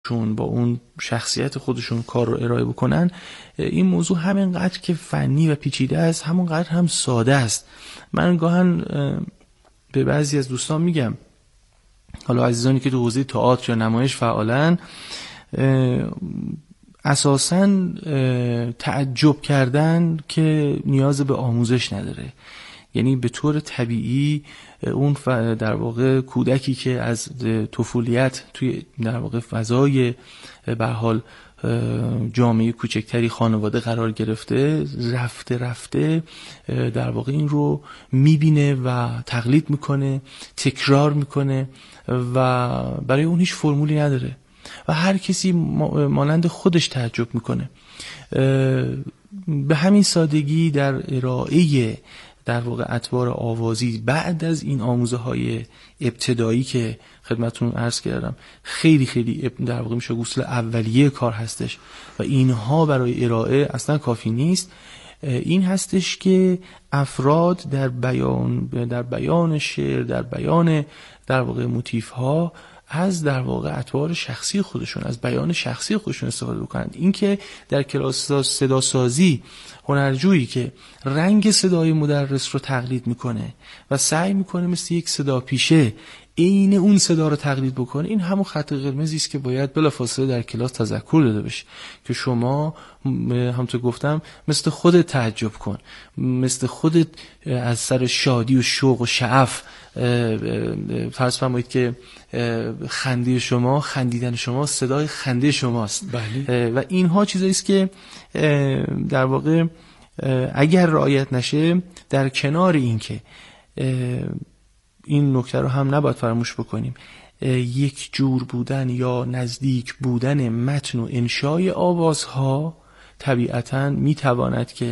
خودشون با اون شخصیت خودشون کار رو ارائه بکنن، این موضوع همینقدر که فنی و پیچیده است همونقدر هم ساده است. من گاهن به بعضی از دوستان میگم، حالا عزیزانی که تو حوزه تئاتر یا نمایش فعالن، اساساً تعجب کردن که نیاز به آموزش نداره. یعنی به طور طبیعی اون در واقع کودکی که از طفولیت توی در واقع فضای به حال جامعه کوچکتری خانواده قرار گرفته، رفته در واقع این رو میبینه و تقلید میکنه، تکرار میکنه و برای اون هیچ فرمولی نداره و هر کسی مانند خودش تعجب میکنه. به همین سادگی در ارائه در واقع اطوار آوازی بعد از این آموزه های ابتدایی که خدمتتون عرض کردم خیلی خیلی در واقع میشه اصول اولیه کار هستش و اینها برای ارائه اصلا کافی نیست. این هستش که افراد در بیان شعر، در بیان در واقع موتیف ها از در واقع اطوار شخصی خودشون، از بیان شخصی خودشون استفاده بکنند. این که در کلاس صدا سازی هنرجویی که رنگ صدای مدرس رو تقلید میکنه و سعی میکنه مثل یک صدا پیشه عین اون صدا رو تقلید بکنه، این همون خط قرمزی است که باید بلافاصله در کلاس تذکر داده بشه که شما همونطور گفتم مثل خودت تعجب کن، مثل خودت از سر شادی و شوق و شعف فرض فرمایید که خنده شما، خندیدن شما صدای خنده شماست. بله. و اینها چیزایی است که در واقع اگر رعایت نشه، در کنار این که این نکته رو هم نباید فراموش بکنیم، یک جور بودن یا نزدیک بودن متن و انشای آوازها طبیعتاً میتواند که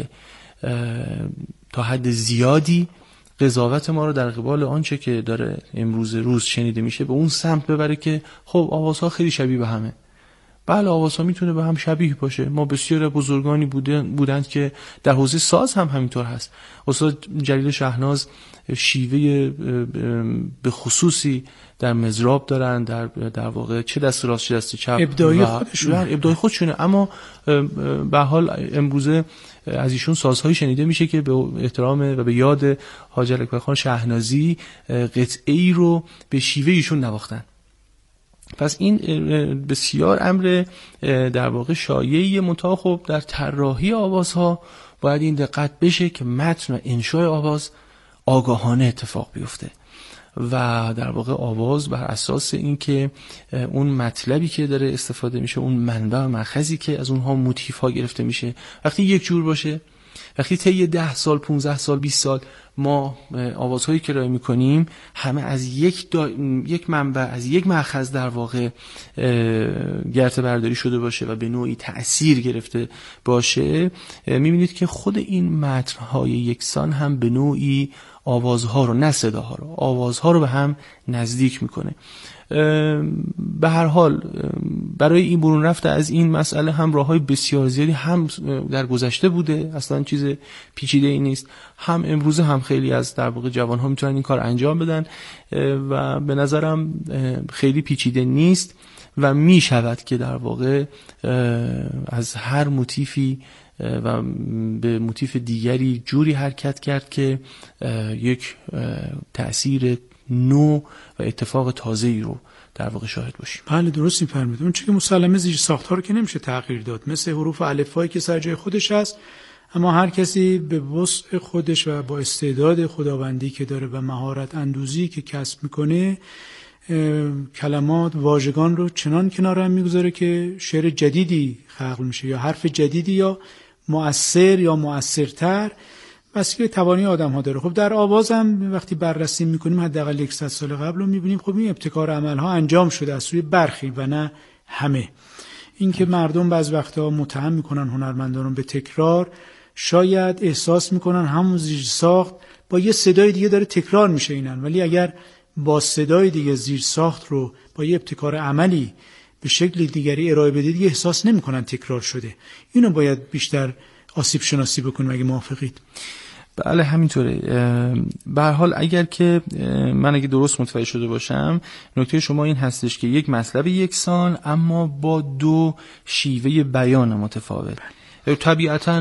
تا حد زیادی قضاوت ما رو در قبال آنچه که داره امروز روز شنیده میشه به اون سمت ببره که خب آوازها خیلی شبیه به همه. بله آوازها میتونه به هم شبیه باشه. ما بسیار بزرگانی بودند که در حوزه ساز هم همینطور هست. استاد جلیل شهناز شیوه به خصوصی در مزراب دارن، در واقع چه دست راست چه دست چپ ابداعی خودشونه، اما به حال امروزه از ایشون سازهایی شنیده میشه که به احترام و به یاد حاج اکبر خان شهنازی قطعه‌ای رو به شیوه ایشون نواختن. پس این بسیار امر در واقع شایعی، منتها خب در طراحی آوازها باید این دقت بشه که متن و انشای آواز آگاهانه اتفاق بیفته و در واقع آواز بر اساس این که اون مطلبی که داره استفاده میشه، اون منبع و مأخذی که از اونها موتیف ها گرفته میشه، وقتی یک جور باشه، وقتی طی 10 سال 15 سال 20 سال ما آوازهایی که ارائه میکنیم همه از یک منبع، از یک مأخذ در واقع گرته برداری شده باشه و به نوعی تأثیر گرفته باشه، میبینید که خود این متن‌های یکسان هم به نوعی آوازها رو، نه صداها رو، آوازها رو به هم نزدیک میکنه. به هر حال برای این برون رفته از این مسئله هم راههای بسیار زیادی هم در گذشته بوده، اصلا چیز پیچیده ای نیست، هم امروزه هم خیلی از در واقع جوانها میتونن این کار انجام بدن و به نظرم خیلی پیچیده نیست و میشود که در واقع از هر موتیفی و به موتیف دیگری جوری حرکت کرد که یک تأثیر نو و اتفاق تازه‌ای رو در واقع شاهد باشیم. بله درست می‌فرمایید. اون چیزی که مسلمه زیر ساخت‌ها رو که نمیشه تغییر داد، مثل حروف الفبایی که سر جای خودش هست، اما هر کسی به وسع خودش و با استعداد خداوندی که داره و مهارت اندوزی که کسب میکنه کلمات، واژگان رو چنان کنار هم میگذاره که شعر جدیدی خلق میشه یا حرف جدیدی یا مؤثر یا مؤثرتر، بس که توانی آدم ها داره. خب در آواز هم وقتی بررسی میکنیم حداقل 100 سال قبل رو میبینیم خب این ابتکار عمل ها انجام شده از سوی برخی و نه همه. این که مردم بعض وقتا متهم میکنن هنرمندان به تکرار، شاید احساس میکنن همون زیر ساخت با یه صدای دیگه داره تکرار میشه اینن، ولی اگر با صدای دیگه زیر ساخت رو با یه ابتکار عملی به شکل دیگری ارائه بدید دیگه احساس نمیکنن تکرار شده. اینو باید بیشتر آسیب شناسی بکنیم اگه موافقید. بله همینطوره. به هر حال اگر که من اگه درست متوجه شده باشم، نکته شما این هستش که یک مطلب یکسان اما با دو شیوه بیان متفاوت طبیعتاً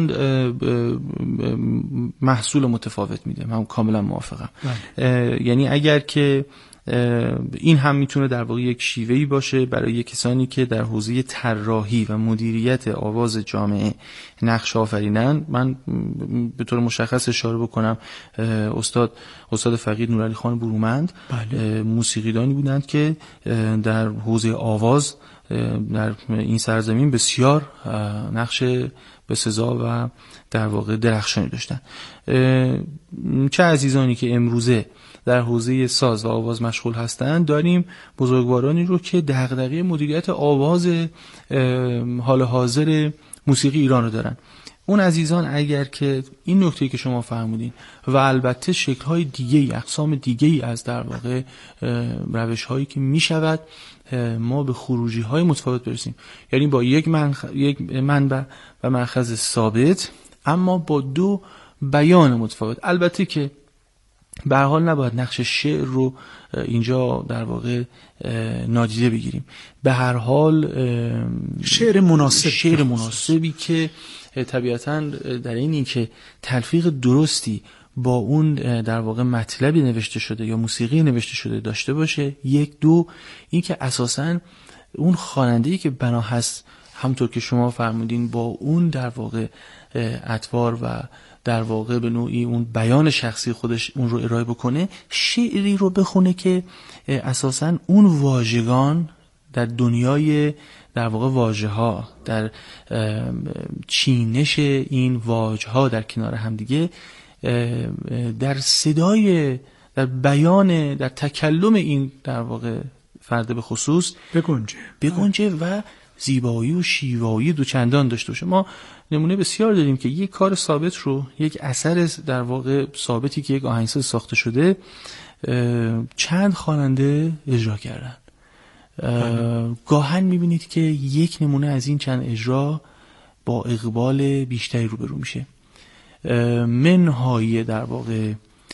محصول متفاوت میده. من کاملا موافقم. یعنی اگر که این هم میتونه در واقع یک شیوهی باشه برای کسانی که در حوزه طراحی و مدیریت آواز جامعه نقش آفرینن. من به طور مشخص اشاره بکنم استاد فقید نورعلی خان برومند موسیقیدانی بودند که در حوزه آواز در این سرزمین بسیار نقش به سزا و در واقع درخشانی داشتن. چه عزیزانی که امروزه در حوزه ساز و آواز مشغول هستند، داریم بزرگوارانی رو که دغدغه مدیریت آواز حال حاضر موسیقی ایران رو دارن. اون عزیزان اگر که این نکته‌ای که شما فرمودین و البته شکل‌های دیگه‌ای، اقسام دیگه‌ای از در واقع روش‌هایی که می‌شود ما به خروجی‌های متفاوت برسیم، یعنی با یک منبع و مأخذ ثابت اما با دو بیان متفاوت. البته که به هر حال نباید نقش شعر رو اینجا در واقع نادیده بگیریم. به هر حال شعر مناسبی که طبیعتاً در این که تلفیق درستی با اون در واقع مطلبی نوشته شده یا موسیقی نوشته شده داشته باشه. یک، دو، این که اساساً اون خواننده‌ای که بنا هست همونطور که شما فرمودین با اون در واقع اطوار و در واقع به نوعی اون بیان شخصی خودش اون رو ارائه بکنه، شعری رو بخونه که اساساً اون واژگان در دنیای در واقع واژه ها، در چینش این واژه ها در کنار هم دیگه، در صدای، در بیان، در تکلم این در واقع فرد به خصوص بگنجه و زیبایی و شیوایی دوچندان داشته باشه. ما نمونه بسیار داریم که یک کار ثابت رو، یک اثر در واقع ثابتی که یک آهنگساز ساخته شده چند خواننده اجرا کردن. گاهن میبینید که یک نمونه از این چند اجرا با اقبال بیشتری روبرو میشه. منهای در واقع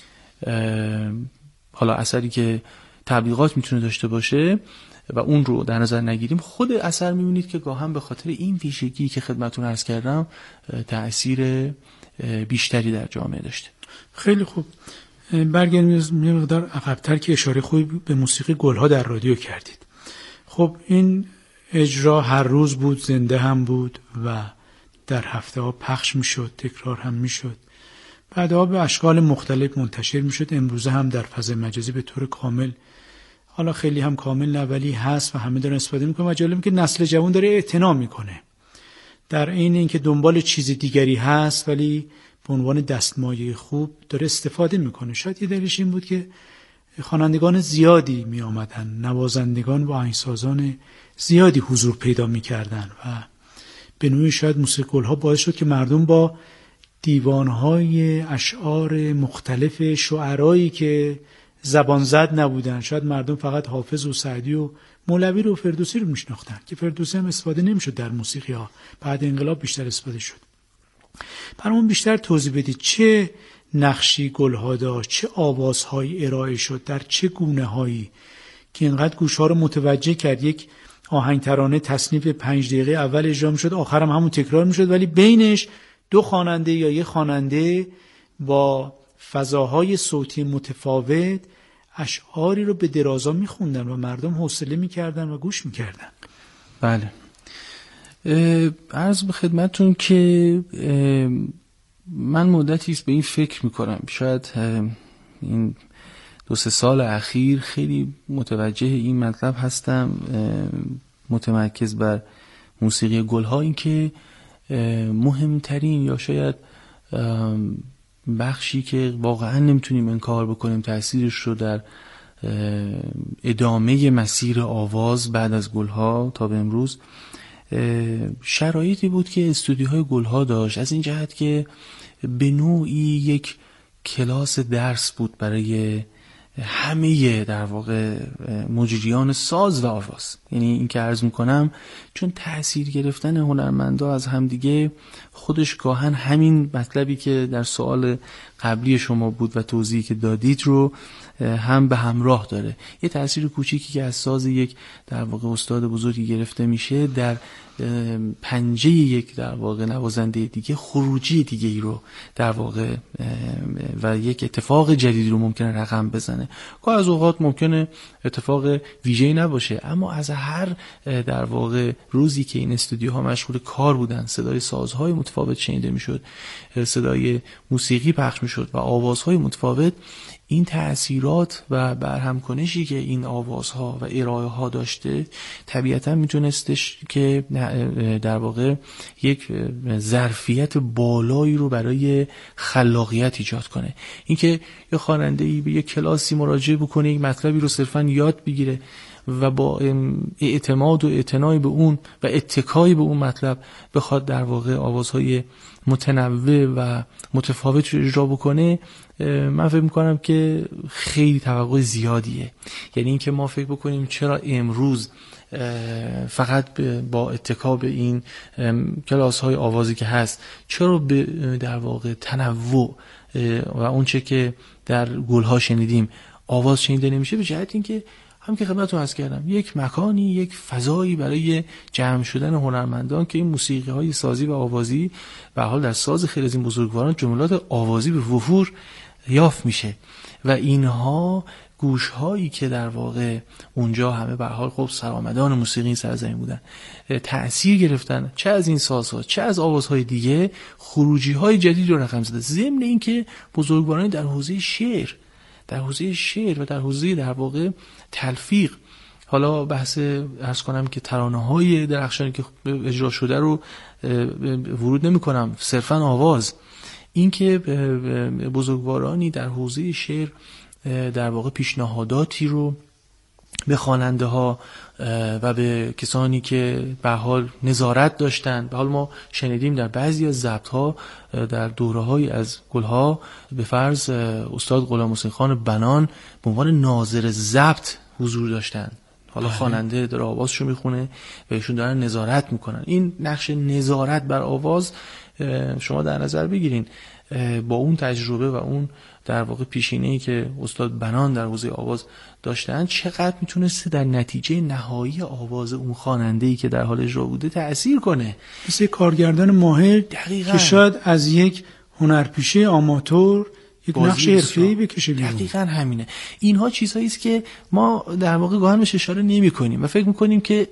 حالا اثری که تبلیغات میتونه داشته باشه و اون رو در نظر نگیریم، خود اثر میبینید که گاهن به خاطر این ویژگی که خدمتتون عرض کردم تأثیر بیشتری در جامعه داشته. خیلی خوب. برگردیم یه مقدار عقب‌تر که اشاره خوبی به موسیقی گلها در رادیو کردید. خب این اجرا هر روز بود، زنده هم بود و در هفته ها پخش میشد، تکرار هم میشد، بعدها به اشکال مختلف منتشر میشد. امروزه هم در فضای مجازی به طور کامل، حالا خیلی هم کامل نه ولی هست و همه دارن استفاده میکنن و جالبه که نسل جوان داره اعتنا میکنه در عین اینکه دنبال چیز دیگری هست ولی به عنوان دستمایه خوب داره استفاده میکنه. شاید یه دلیلش این بود که خوانندگان زیادی می آمدن، نوازندگان و آهنگسازان زیادی حضور پیدا میکردن و به نوعی شاید موسیقی گلها باعث شد که مردم با دیوانهای اشعار مختلف شعرایی که زبان زد نبودن، شاید مردم فقط حافظ و سعدی و مولوی رو و فردوسی رو میشناختن که فردوسی هم استفاده نمیشد در موسیقی ها، بعد انقلاب بیشتر استفاده شد. برامون بیشتر توضیح بدید چه نقشی گلها داشت، چه آوازهایی ارائه شد، در چه گونه هایی که اینقدر گوشها رو متوجه کرد. یک آهنگ ترانه تصنیف 5 دقیقه اول اجرا میشد، آخرم همون تکرار میشد، ولی بینش دو خواننده یا یک خواننده با فضاهای صوتی متفاوت اشعاری رو به درازا میخوندن و مردم حوصله میکردن و گوش میکردن. بله، عرض به خدمتون که من مدتی است به این فکر میکنم. شاید این 2-3 سال اخیر خیلی متوجه این مطلب هستم، متمرکز بر موسیقی گلها. این که مهمترین یا شاید بخشی که واقعا نمیتونیم انکار بکنیم تأثیرش رو در ادامه مسیر آواز بعد از گلها تا به امروز، شرایطی بود که استودیوهای گلها داشت، از این جهت که به نوعی یک کلاس درس بود برای همه در واقع مجریان ساز و آواز. یعنی این که عرض میکنم چون تأثیر گرفتن هنرمندا از همدیگه خودش گاهن همین مطلبی که در سوال قبلی شما بود و توضیحی که دادید رو هم به همراه داره. یه تأثیر کوچیکی که از ساز یک در واقع استاد بزرگی گرفته میشه در پنجه یک در واقع نوازنده دیگه خروجی دیگه ای رو در واقع و یک اتفاق جدیدی رو ممکنه رقم بزنه. که از اوقات ممکنه اتفاق ویژه‌ای نباشه، اما از هر در واقع روزی که این استودیوها مشغول کار بودن، صدای سازهای متفاوت شنیده میشد، صدای موسیقی پخش میشد و آوازهای متفاوت، این تأثیرات و برهمکنشی که این آوازها و ارائه ها داشته طبیعتا میتونستش که در واقع یک ظرفیت بالایی رو برای خلاقیت ایجاد کنه. اینکه یه خواننده‌ای به یک کلاسی مراجعه بکنه، یک مطلبی رو صرفاً یاد بگیره و با اعتماد و اعتنای به اون و اتکای به اون مطلب بخواد در واقع آوازهای متنوع و متفاوت رو اجرا بکنه، من فکر میکنم که خیلی توقع زیادیه. یعنی اینکه ما فکر بکنیم چرا امروز فقط با اتکا به این کلاس های آوازی که هست، چرا به در واقع تنوع و اون چه که در گلها شنیدیم آواز شنیده نمیشه، به جهت اینکه هم که خدمتتون عرض کردم یک مکانی، یک فضایی برای جمع شدن هنرمندان که این موسیقی های سازی و آوازی به حال در ساز خیلی از این بزرگواران جملات آوازی به وفور یافت میشه و اینها گوش هایی که در واقع اونجا همه به حال خب سرآمدان موسیقی این سرزمین بودن، تأثیر گرفتن چه از این سازها چه از آوازهای دیگه، خروجی های جدید رو رقم زده. ضمن اینکه بزرگواران در حوزه شعر و در حوزه در واقع تلفیق، حالا بحث عرض کنم که ترانه‌های درخشانی که اجرا شده رو ورود نمی کنم، صرفا آواز، این که بزرگوارانی در حوزه شعر در واقع پیشنهاداتی رو به خواننده ها و به کسانی که به حال نظارت داشتن، به حال ما شنیدیم در بعضی از ضبط ها در دوره های از گلها به فرض استاد غلام حسین خان بنان به عنوان ناظر ضبط حضور داشتن. حالا خواننده داره آوازشو میخونه و ایشون دارن نظارت میکنن. این نقش نظارت بر آواز شما در نظر بگیرین با اون تجربه و اون در واقع پیشینه‌ای که استاد بنان در حوزه آواز داشتن چقدر میتونسته در نتیجه نهایی آواز اون خواننده‌ای که در حال اجرا بوده تأثیر کنه. مثل کارگردان ماهر که شاید از یک هنرپیشه آماتور یک نقش حرفه‌ای بکشه بیرون. دقیقاً همینه. اینها چیزهایی است که ما در واقع گاهن بهش اشاره نمی‌کنیم و فکر می‌کنیم که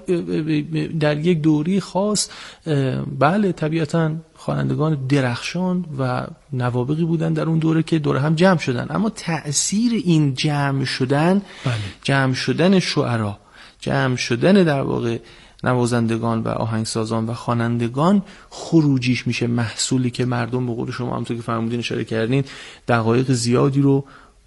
در یک دوره خاص بله طبیعتاً خوانندگان درخشان و نوابغی بودن در اون دوره که دوره هم جمع شدن، اما تأثیر این جمع شدن، جمع شدن شعرا، جمع شدن در واقع نوازندگان و آهنگسازان و خوانندگان، خروجیش میشه محصولی که مردم به قول شما همونطور که فرمودین اشاره کردین دقایق زیادی رو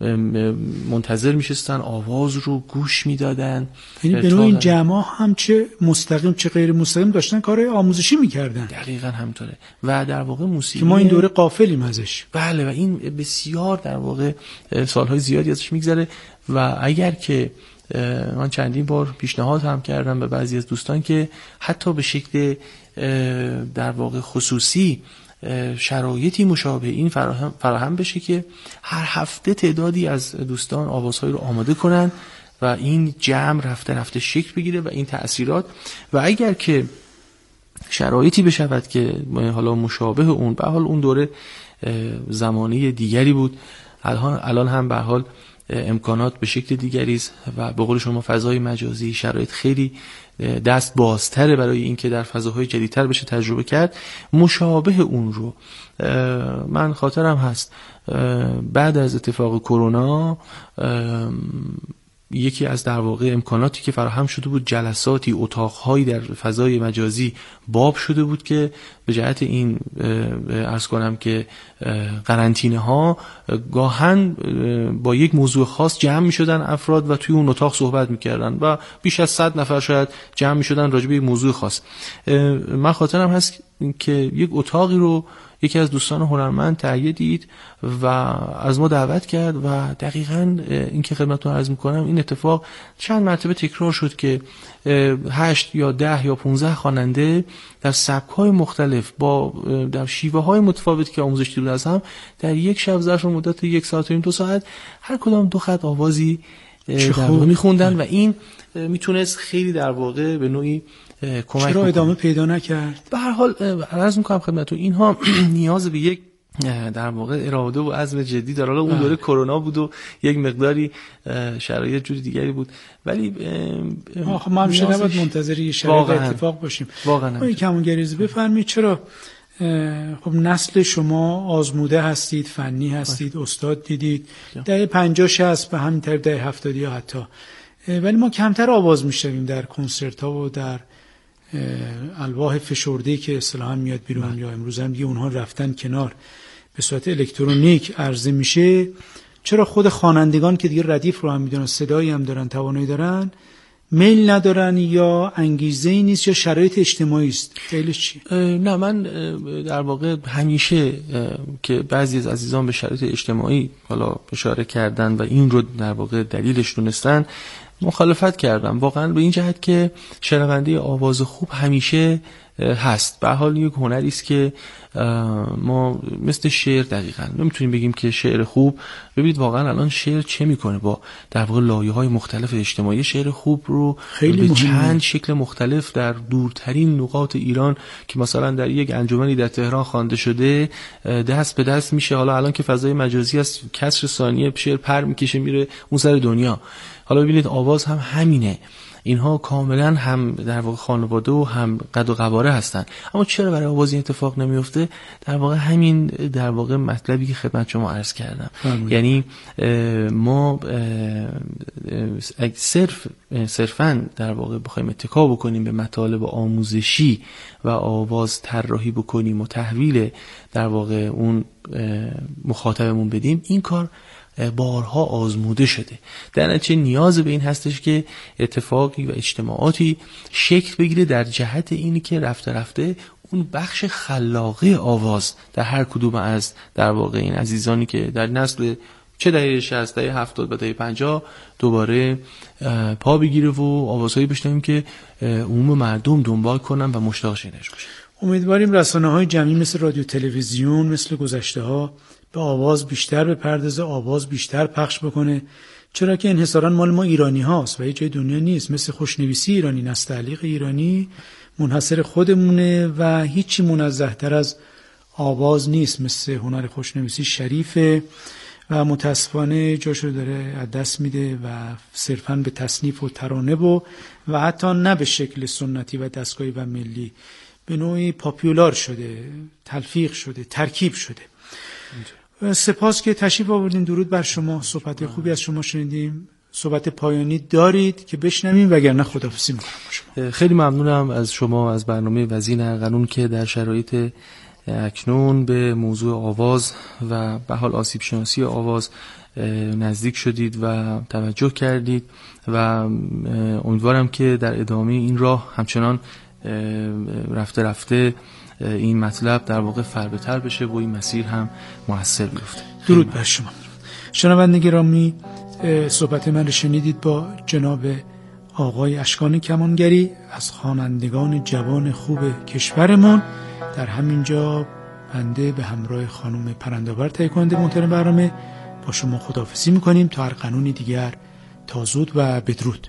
منتظر میشستن، آواز رو گوش میدادن. یعنی به نوع این جمع هم چه مستقیم چه غیر مستقیم داشتن کارهای آموزشی میکردن. دقیقاً همینطوره و در واقع موسیقی که ما این دوره غافلیم ازش. بله و این بسیار در واقع سالهای زیادی ازش میگذره و اگر که من چندین بار پیشنهاد هم کردم به بعضی از دوستان که حتی به شکل در واقع خصوصی شرایطی مشابه این فراهم بشه که هر هفته تعدادی از دوستان آوازهای رو آماده کنن و این جمع رفته رفته شکل بگیره و این تأثیرات، و اگر که شرایطی بشود که حالا مشابه اون، به حال اون دوره زمانه دیگری بود، الان هم به حال امکانات به شکل دیگری است و به قول شما فضای مجازی شرایط خیلی دست بازتره برای اینکه در فضاهای جدیدتر بشه تجربه کرد، مشابه اون رو من خاطرم هست بعد از اتفاق کرونا یکی از در واقع امکاناتی که فراهم شده بود جلساتی، اتاقهایی در فضای مجازی باب شده بود که به جهت این عرض کنم که قرنطینه ها گاهن با یک موضوع خاص جمع می شدن افراد و توی اون اتاق صحبت می کردن و بیش از 100 نفر شاید جمع می شدن راجع به یک موضوع خاص. من خاطرم هست که یک اتاقی رو یکی از دوستان هنرمند تهیه دید و از ما دعوت کرد و دقیقاً این که خدمتتون عرض میکنم این اتفاق چند مرتبه تکرار شد که 8 یا 10 یا 15 خواننده در سبک‌های مختلف با در شیوه‌های متفاوتی که آموزش دیده از هم در یک شب ظرف مدت 1 ساعت و 2 ساعت هر کدام 2 خط آوازی در واقع میخوندن و این میتونست خیلی در واقع به نوعی کمک چرا ادامه پیدا نکرد؟ به هر حال عرض میکنم خدمتتون اینها نیاز به یک در واقع اراده و عزم جدی داره. حالا اون دوره کرونا بود و یک مقداری شرایط جوری دیگری بود، ولی ما همیشه نباید منتظر شرایط اتفاق باشیم. واقعا کمانگریزی بفرمایید. چرا خب نسل شما آزموده هستید، فنی هستید، استاد دیدید، دهه 50 60 به همین طرف دهه 70 یا حتی، ولی ما کمتر آواز میشنویم در کنسرت ها و در الواح فشرده‌ای که اصطلاحاً میاد بیرون یا امروز هم دیگه اونها رفتن کنار، به صورت الکترونیک عرضه میشه. چرا خود خوانندگان که دیگه ردیف رو هم میدونن، صدایی هم دارن، توانایی دارن، میل ندارن یا انگیزه‌ای نیست یا شرایط اجتماعی است؟ دلیلش چیه؟ نه، من در واقع همیشه که بعضی از عزیزان به شرایط اجتماعی حالا اشاره کردن و این رو در واقع دلیلش دونستن مخالفت کردم، واقعا به این جهت که شنونده آواز خوب همیشه هست. به حال یک هنری است که ما مثل شعر دقیقاً نمیتونیم بگیم که شعر خوب، ببینید واقعا الان شعر چه میکنه با در واقع لایه‌های مختلف اجتماعی. شعر خوب رو به چند شکل مختلف در دورترین نقاط ایران که مثلا در یک انجمنی در تهران خوانده شده دست به دست میشه. حالا الان که فضای مجازی است، کسر ثانیه شعر پر میکشه میره اون سر دنیا. حالا ببینید آواز هم همینه، اینها کاملا هم در واقع خانواده و هم قد و قواره هستن. اما چرا برای آواز این اتفاق نمیفته؟ در واقع همین در واقع مطلبی که خدمت شما عرض کردم. یعنی ما صرفاً در واقع بخوایم اتکا بکنیم به مطالب آموزشی و آواز طراحی بکنیم و تحویل در واقع اون مخاطبمون بدیم، این کار بارها آزموده شده. در نتیجه نیاز به این هستش که اتفاقی و اجتماعاتی شکل بگیره در جهت اینی که رفته رفته اون بخش خلاقه آواز در هر کدوم از در واقع این عزیزانی که در نسل چه دهه 60 دهه 70 و دهه 50 دوباره پا بگیره و آوازهایی بشنویم که عموم مردم دنبال کنن و مشتاق شنیدنش باشن. امیدواریم رسانه‌های جمعی مثل رادیو تلویزیون مثل گذشته‌ها به آواز بیشتر بپردازه، آواز بیشتر پخش بکنه، چرا که انحصاراً مال ما ایرانی هاست و هیچ جای دنیا نیست. مثل خوشنویسی ایرانی، نستعلیق ایرانی منحصر خودمونه و هیچی منزه‌تر از آواز نیست. مثل هنر خوشنویسی شریفه و متاسفانه جاشو داره از دست میده و صرفاً به تصنیف و ترانه و حتی نه به شکل سنتی و دستگاهی و ملی، به نوعی پاپیولار شده، تلفیق شده، ترکیب شده. سپاس که تشریف آوردین. درود بر شما. صحبت خوبی از شما شنیدیم. صحبت پایانی دارید که بشنویم وگرنه خداحافظی میکنم با شما. خیلی ممنونم از شما، از برنامه وزین ارغنون که در شرایط اکنون به موضوع آواز و به حال آسیب شناسی آواز نزدیک شدید و توجه کردید و امیدوارم که در ادامه این راه همچنان رفته رفته این مطلب در واقع فربه‌تر بشه و این مسیر هم موثر بیفته. درود بر شما. شنوندگان گرامی، صحبت من رو شنیدید با جناب آقای اشکان کمانگری از خوانندگان جوان خوب کشورمون. در همینجا بنده به همراه خانم پرندآور تهیه کننده محترم برنامه با شما خداحافظی میکنیم تا ارغنونی دیگر. تا زود و بدرود.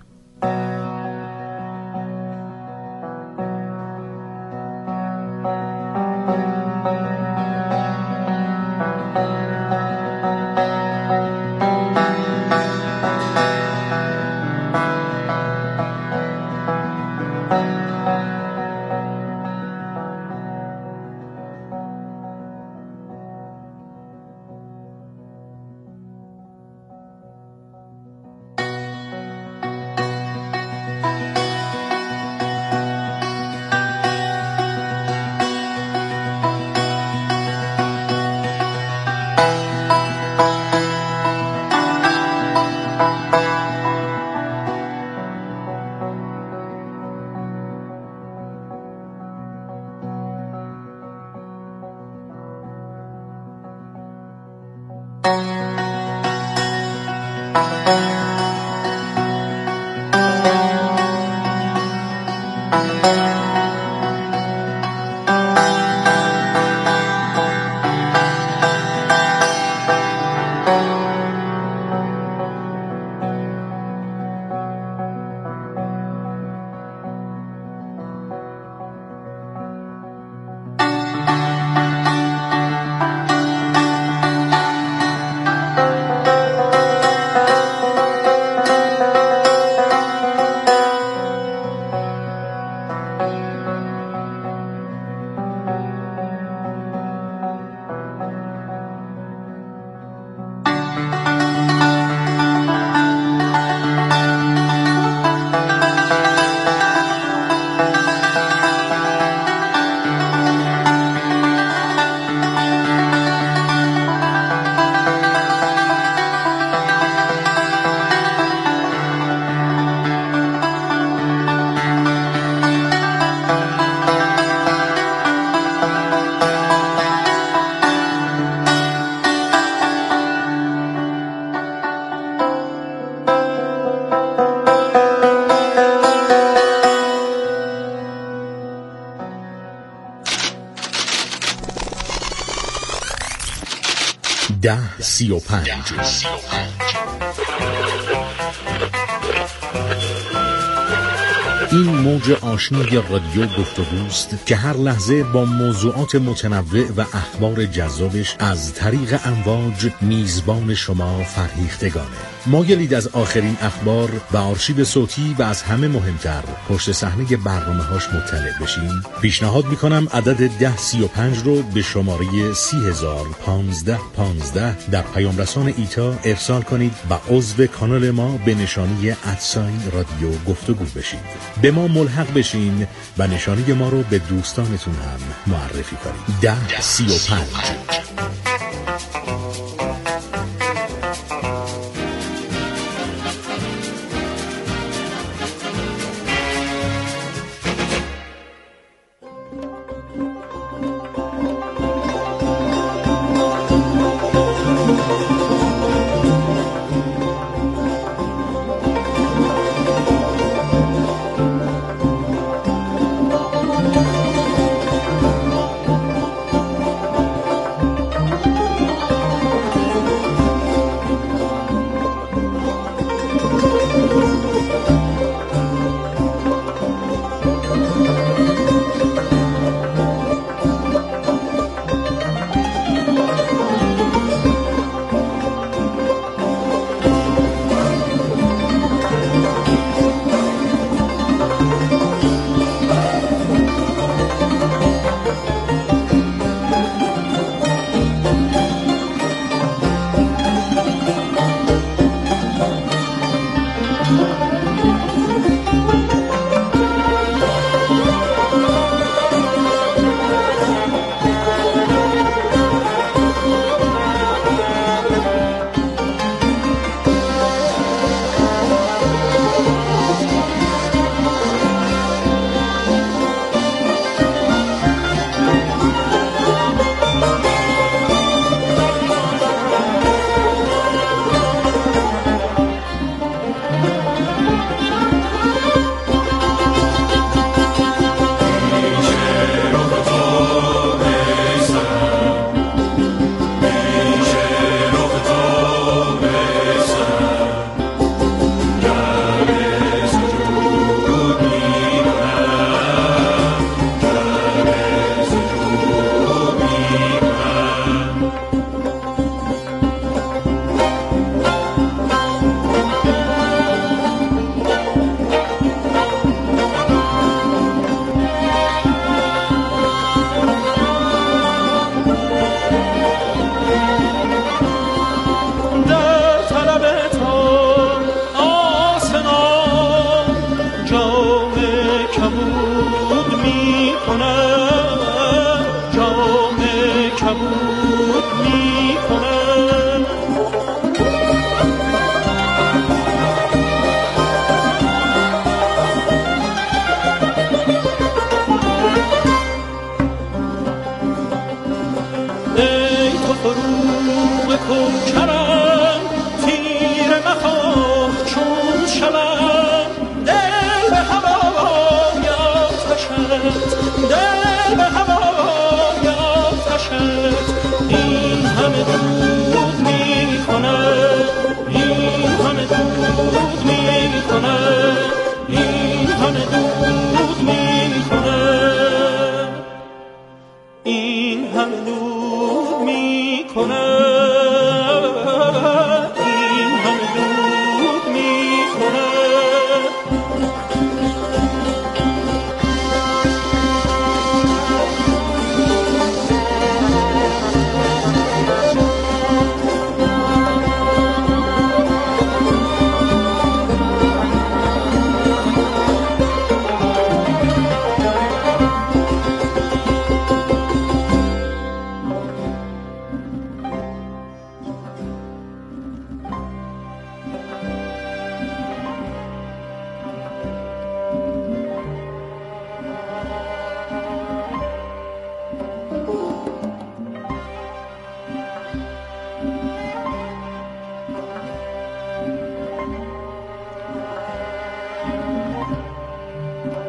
1035. این موج آشنای رادیو گفتگوست که هر لحظه با موضوعات متنوع و اخبار جذابش از طریق امواج میزبان شما فرهیختگانه. مایلید از آخرین اخبار و آرشیو صوتی و از همه مهمتر پشت صحنه برنامه‌هاش مطلع بشین؟ پیشنهاد میکنم عدد 1035 رو به شماره 301515 در پیام رسان ایتا ارسال کنید و عضو کانال ما به نشانی @رادیو گفتگو بشید. به ما ملحق بشین و نشانی ما رو به دوستانتون هم معرفی کنید. 1035.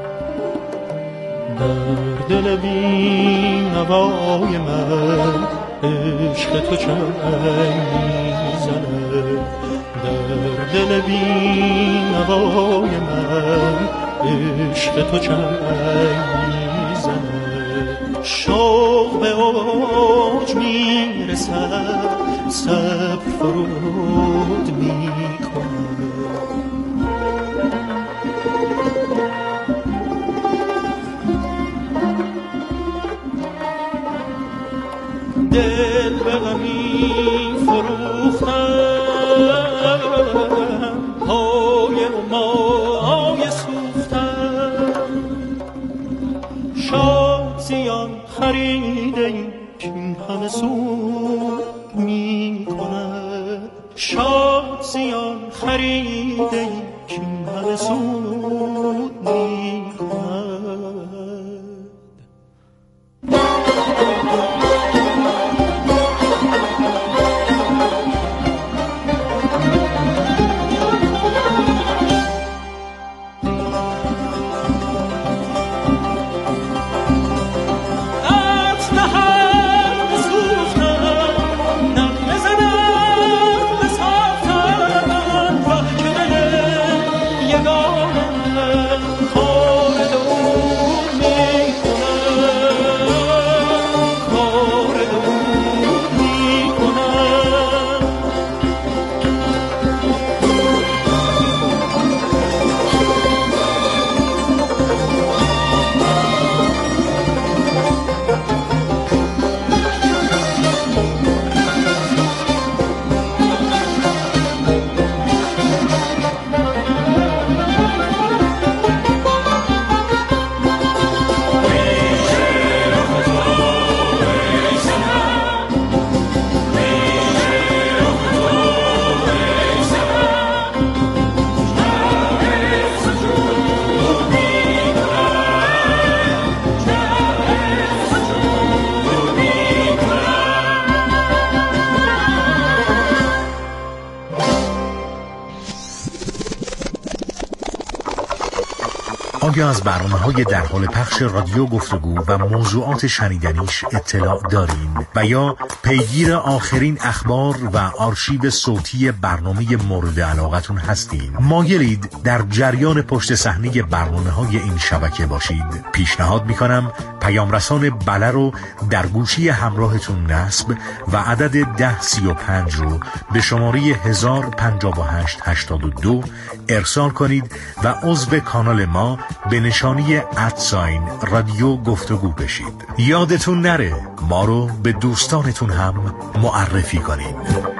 در دل بی نوای من عشق تو چنگ میزنه در دل بی‌نوای من، عشق تو چنگ میزنه. شوق به اوج میرسد، صبر فرود میکنه. دل به غمی فروختم، پای و مای سوختم. شاد زیان خریده این که این همه سود می کند. شاد زیان خریده این که این همه سود می کند. آیا از برنامه‌های در حال پخش رادیو گفتگو و موضوعات شنیدنیش اطلاع دارین و یا پیگیر آخرین اخبار و آرشیو صوتی برنامه مورد علاقتون هستین؟ مایلید در جریان پشت صحنه برنامه‌های این شبکه باشید؟ پیشنهاد می‌کنم پیام رسان بله رو در گوشی همراهتون نصب و عدد 1035 رو به شماره 105882 ارسال کنید و عضو کانال ما به نشانی رادیو گفتگو بشید. یادتون نره ما رو به دوستانتون هم معرفی کنید.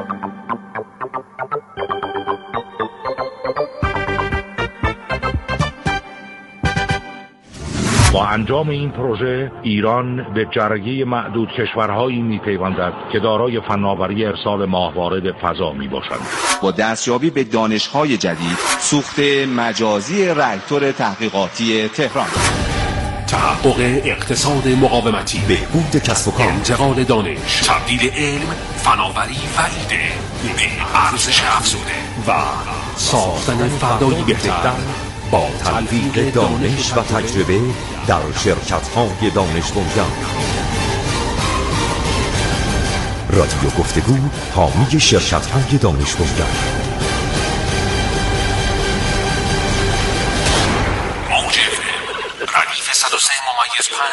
با انجام این پروژه ایران به جرگه معدود کشورهایی می‌پیوندد که دارای فناوری ارسال ماهوارد فضا میباشند. با دستیابی به دانش‌های جدید، سوخت مجازی راکتور تحقیقاتی تهران، تحقق اقتصاد مقاومتی، بهبود کسب و کار، انتقال دانش، تبدیل علم، فناوری و ایده به ارزش افزوده و ساختن فردایی بهتر با تلفیق دانش و تجربه در شرکت‌های دانش بنیان. رادیو گفتگو حامی شرکت‌های دانش بنیان. موج ردیف 103.5